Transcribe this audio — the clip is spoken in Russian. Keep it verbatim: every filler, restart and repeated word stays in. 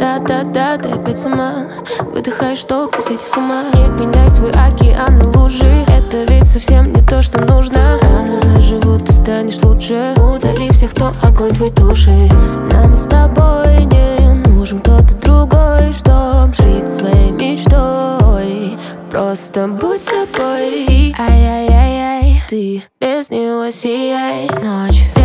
Да-да-да, ты опять сама выдыхаешь, чтоб сойти с ума. Не меняй свой океан на лужи, это ведь совсем не то, что нужно. Раны заживут, ты станешь лучше. Удали всех, кто огонь твой тушит. Нам с тобой не нужен кто-то другой, чтоб жить своей мечтой. Просто будь собой. Ай-яй-яй-яй, ты без него сияй. Ночь